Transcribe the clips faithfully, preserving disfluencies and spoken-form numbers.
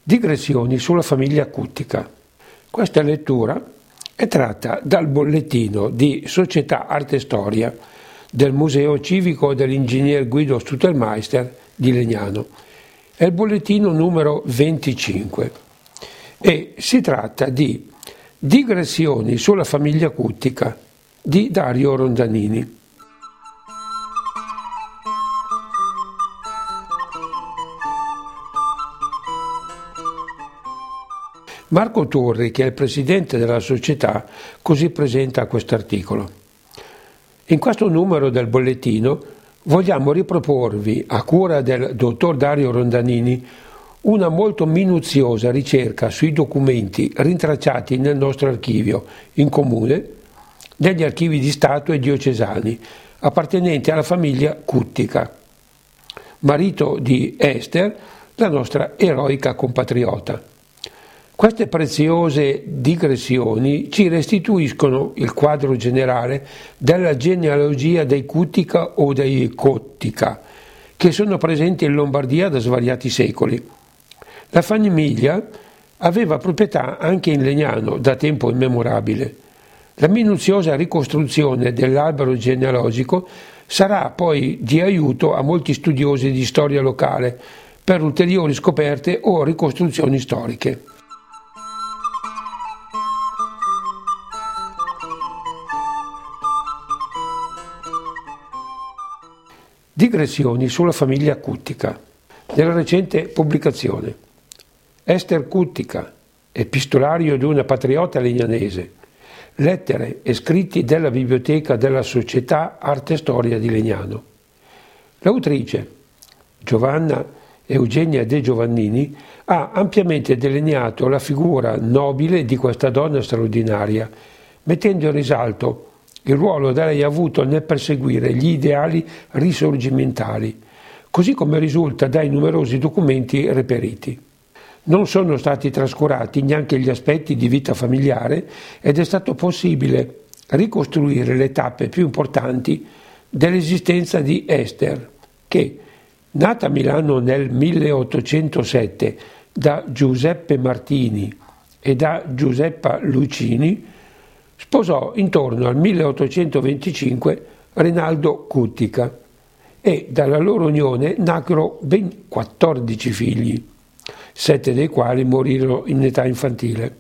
Digressioni sulla famiglia Cuttica. Questa lettura è tratta dal bollettino di Società Arte e Storia del Museo Civico dell'Ingegner Guido Stuttelmeister di Legnano. È il bollettino numero venticinque e si tratta di Digressioni sulla famiglia Cuttica di Dario Rondanini. Marco Torri, che è il presidente della società, così presenta questo articolo. In questo numero del bollettino vogliamo riproporvi, a cura del dottor Dario Rondanini, una molto minuziosa ricerca sui documenti rintracciati nel nostro archivio in comune, negli archivi di Stato e diocesani, appartenenti alla famiglia Cuttica, marito di Esther, la nostra eroica compatriota. Queste preziose digressioni ci restituiscono il quadro generale della genealogia dei Cuttica o dei Cottica, che sono presenti in Lombardia da svariati secoli. La famiglia aveva proprietà anche in Legnano da tempo immemorabile. La minuziosa ricostruzione dell'albero genealogico sarà poi di aiuto a molti studiosi di storia locale per ulteriori scoperte o ricostruzioni storiche. Digressioni sulla famiglia Cuttica. Nella recente pubblicazione Esther Cuttica, epistolario di una patriota legnanese, lettere e scritti della biblioteca della Società Arte e Storia di Legnano. L'autrice, Giovanna Eugenia De Giovannini, ha ampiamente delineato la figura nobile di questa donna straordinaria, mettendo in risalto il ruolo da lei avuto nel perseguire gli ideali risorgimentali, così come risulta dai numerosi documenti reperiti. Non sono stati trascurati neanche gli aspetti di vita familiare ed è stato possibile ricostruire le tappe più importanti dell'esistenza di Esther, che, nata a Milano nel milleottocentosette da Giuseppe Martini e da Giuseppa Lucini, sposò intorno al milleottocentoventicinque Rinaldo Cuttica e dalla loro unione nacquero ben quattordici figli, sette dei quali morirono in età infantile.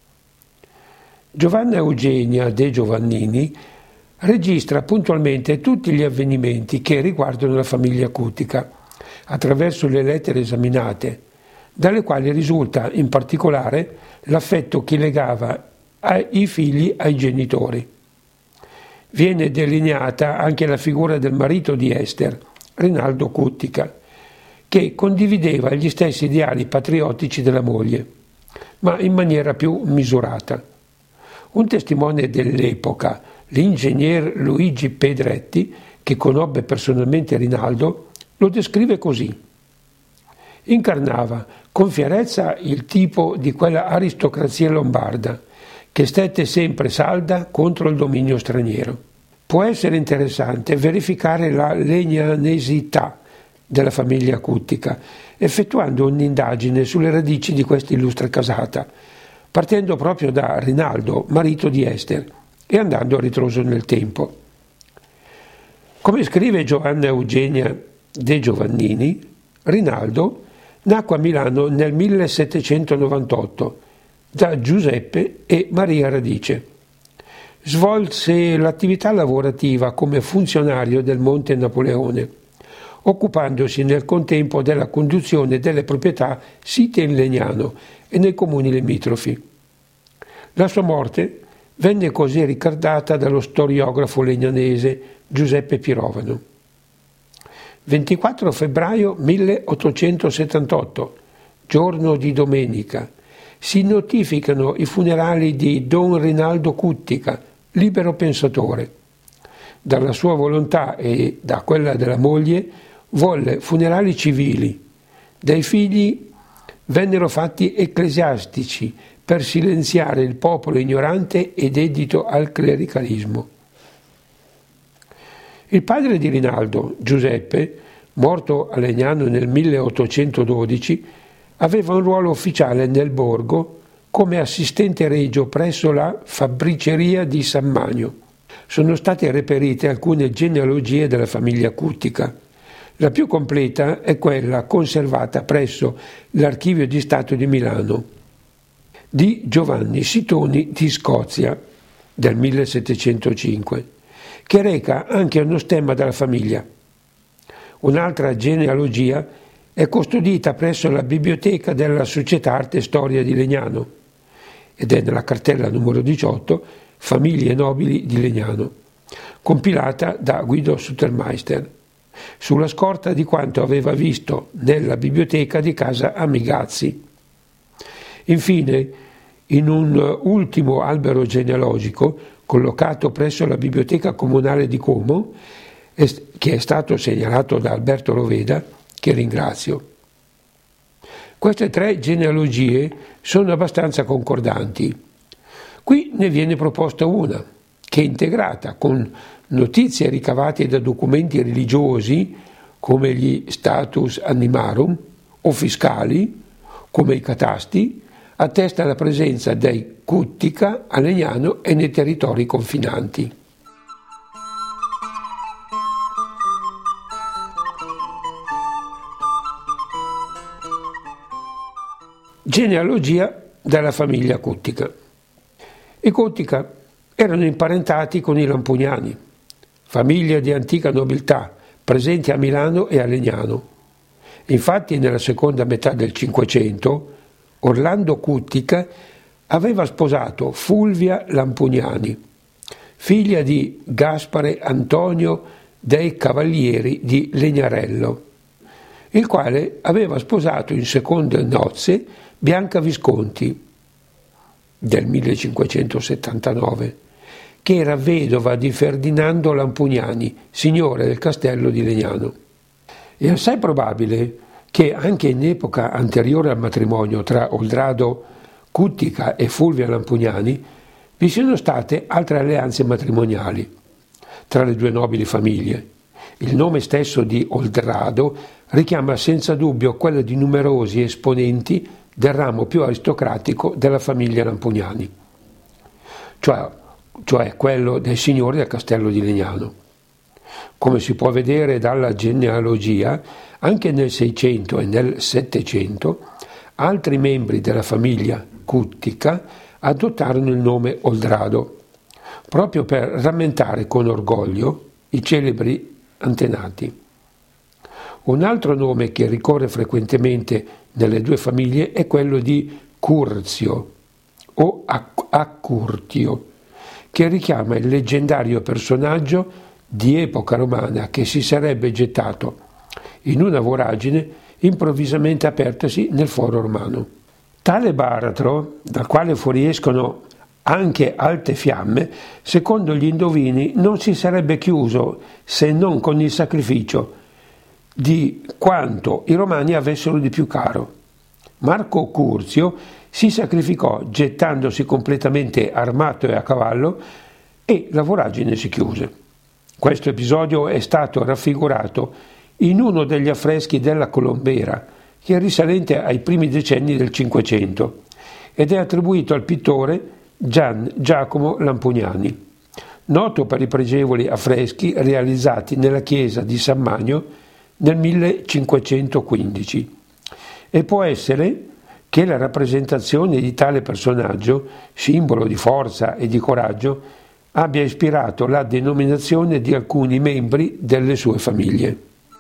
Giovanna Eugenia De Giovannini registra puntualmente tutti gli avvenimenti che riguardano la famiglia Cuttica attraverso le lettere esaminate, dalle quali risulta in particolare l'affetto che legava i figli ai genitori. Viene delineata anche la figura del marito di Esther, Rinaldo Cuttica, che condivideva gli stessi ideali patriottici della moglie, ma in maniera più misurata. Un testimone dell'epoca, l'ingegner Luigi Pedretti, che conobbe personalmente Rinaldo, lo descrive così. Incarnava con fierezza il tipo di quella aristocrazia lombarda che stette sempre salda contro il dominio straniero. Può essere interessante verificare la legnanesità della famiglia Cuttica, effettuando un'indagine sulle radici di questa illustre casata, partendo proprio da Rinaldo, marito di Esther, e andando a ritroso nel tempo. Come scrive Giovanna Eugenia De Giovannini, Rinaldo nacque a Milano nel millesettecentonovantotto da Giuseppe e Maria Radice. Svolse l'attività lavorativa come funzionario del Monte Napoleone, occupandosi nel contempo della conduzione delle proprietà site in Legnano e nei comuni limitrofi. La sua morte venne così ricordata dallo storiografo legnanese Giuseppe Pirovano. ventiquattro febbraio milleottocentosettantotto, giorno di domenica, si notificano i funerali di Don Rinaldo Cuttica, libero pensatore. Dalla sua volontà e da quella della moglie volle funerali civili. Dai figli vennero fatti ecclesiastici per silenziare il popolo ignorante e dedito al clericalismo. Il padre di Rinaldo, Giuseppe, morto a Legnano nel milleottocentododici, aveva un ruolo ufficiale nel borgo come assistente regio presso la fabbriceria di San Magno. Sono state reperite alcune genealogie della famiglia Cuttica. La più completa è quella conservata presso l'Archivio di Stato di Milano di Giovanni Sitoni di Scozia del millesettecentocinque, che reca anche uno stemma della famiglia. Un'altra genealogia è custodita presso la biblioteca della Società Arte e Storia di Legnano ed è nella cartella numero diciotto Famiglie nobili di Legnano, compilata da Guido Sutermeister, sulla scorta di quanto aveva visto nella biblioteca di casa Amigazzi. Infine, in un ultimo albero genealogico collocato presso la biblioteca comunale di Como, che è stato segnalato da Alberto Roveda, che ringrazio. Queste tre genealogie sono abbastanza concordanti. Qui ne viene proposta una, che è integrata con notizie ricavate da documenti religiosi, come gli status animarum, o fiscali, come i catasti, attesta la presenza dei Cuttica a Legnano e nei territori confinanti. Genealogia della famiglia Cuttica. I Cuttica erano imparentati con i Lampugnani, famiglia di antica nobiltà presenti a Milano e a Legnano. Infatti nella seconda metà del Cinquecento Orlando Cuttica aveva sposato Fulvia Lampugnani, figlia di Gaspare Antonio dei Cavalieri di Legnarello, il quale aveva sposato in seconde nozze Bianca Visconti del millecinquecentosettantanove, che era vedova di Ferdinando Lampugnani, signore del castello di Legnano. È assai probabile che anche in epoca anteriore al matrimonio tra Oldrado Cuttica e Fulvia Lampugnani vi siano state altre alleanze matrimoniali tra le due nobili famiglie. Il nome stesso di Oldrado richiama senza dubbio quello di numerosi esponenti del ramo più aristocratico della famiglia Lampugnani, cioè, cioè quello dei signori del castello di Legnano. Come si può vedere dalla genealogia, anche nel Seicento e nel Settecento altri membri della famiglia Cuttica adottarono il nome Oldrado, proprio per rammentare con orgoglio i celebri antenati. Un altro nome che ricorre frequentemente nelle due famiglie è quello di Curzio o Accurtio, che richiama il leggendario personaggio di epoca romana che si sarebbe gettato in una voragine improvvisamente apertasi nel foro romano. Tale baratro, dal quale fuoriescono anche alte fiamme, secondo gli indovini non si sarebbe chiuso se non con il sacrificio di quanto i romani avessero di più caro. Marco Curzio si sacrificò gettandosi completamente armato e a cavallo e la voragine si chiuse. Questo episodio è stato raffigurato in uno degli affreschi della Colombera, che è risalente ai primi decenni del Cinquecento ed è attribuito al pittore Gian Giacomo Lampugnani, noto per i pregevoli affreschi realizzati nella chiesa di San Magno nel millecinquecentoquindici, e può essere che la rappresentazione di tale personaggio, simbolo di forza e di coraggio, abbia ispirato la denominazione di alcuni membri delle sue famiglie.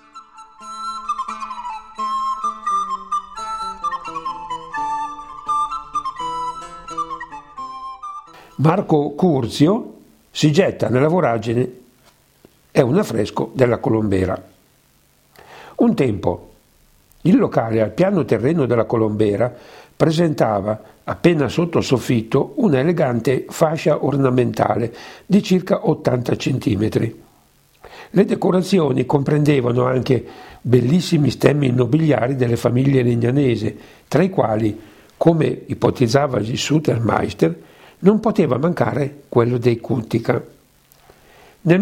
Marco Curzio si getta nella voragine, è un affresco della Colombera. Un tempo il locale al piano terreno della Colombera presentava, appena sotto soffitto, una elegante fascia ornamentale di circa ottanta centimetri. Le decorazioni comprendevano anche bellissimi stemmi nobiliari delle famiglie legnanese, tra i quali, come ipotizzava il Sutermeister, non poteva mancare quello dei Cuttica. Nel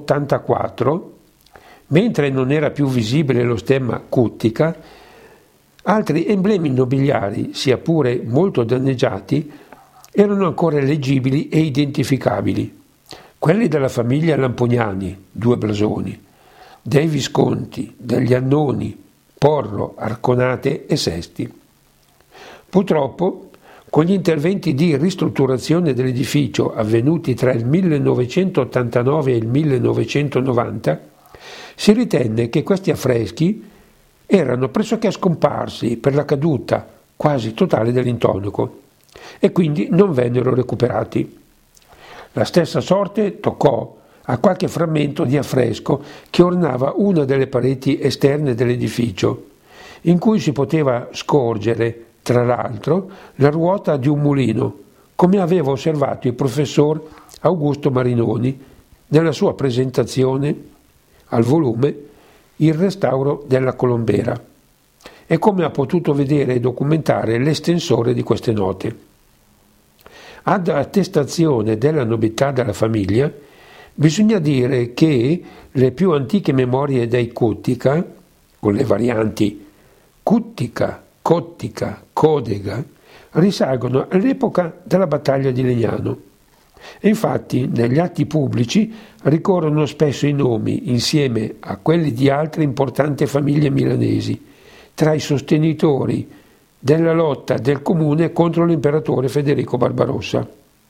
millenovecentottantaquattro, mentre non era più visibile lo stemma Cuttica, Altri emblemi nobiliari, sia pure molto danneggiati, erano ancora leggibili e identificabili. Quelli della famiglia Lampugnani, due blasoni, dei Visconti, degli Annoni, Porro, Arconate e Sesti. Purtroppo, con gli interventi di ristrutturazione dell'edificio avvenuti tra il millenovecentottantanove e il millenovecentonovanta, si ritenne che questi affreschi erano pressoché scomparsi per la caduta quasi totale dell'intonaco e quindi non vennero recuperati. La stessa sorte toccò a qualche frammento di affresco che ornava una delle pareti esterne dell'edificio, in cui si poteva scorgere, tra l'altro, la ruota di un mulino, come aveva osservato il professor Augusto Marinoni nella sua presentazione al volume Il restauro della Colombera, e come ha potuto vedere e documentare l'estensore di queste note. Ad attestazione della nobiltà della famiglia, bisogna dire che le più antiche memorie dei Cuttica, con le varianti Cuttica, Cottica, Codega, risalgono all'epoca della battaglia di Legnano. E infatti negli atti pubblici ricorrono spesso i nomi, insieme a quelli di altre importanti famiglie milanesi, tra i sostenitori della lotta del comune contro l'imperatore Federico Barbarossa.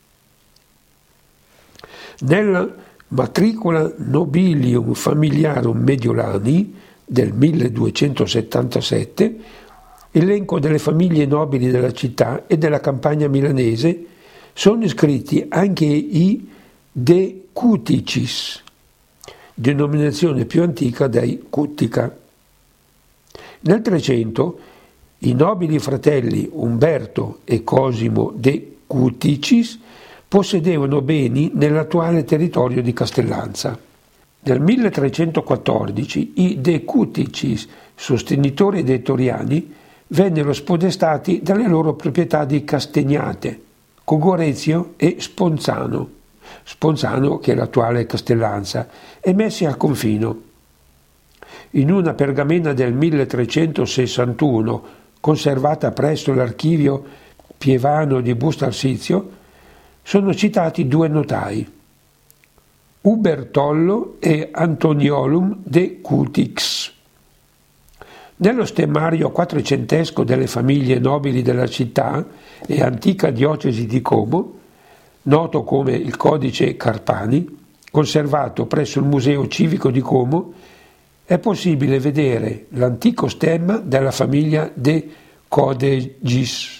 Nella Matricula Nobilium Familiarum Mediolani del milleduecentosettantasette, elenco delle famiglie nobili della città e della campagna milanese, sono iscritti anche i De Cuticis, denominazione più antica dei Cuttica. Nel Trecento i nobili fratelli Umberto e Cosimo De Cuticis possedevano beni nell'attuale territorio di Castellanza. Nel milletrecentoquattordici i De Cuticis, sostenitori dei Toriani, vennero spodestati dalle loro proprietà di Castegnate, Cogorezio e Sponzano, Sponzano che è l'attuale Castellanza, e messi al confino. In una pergamena del milletrecentosessantuno, conservata presso l'archivio pievano di Busto sono citati due notai, Ubertollo e Antoniolum de Cutix. Nello stemmario quattrocentesco delle famiglie nobili della città e antica diocesi di Como, noto come il Codice Carpani, conservato presso il Museo Civico di Como, è possibile vedere l'antico stemma della famiglia de Codegis.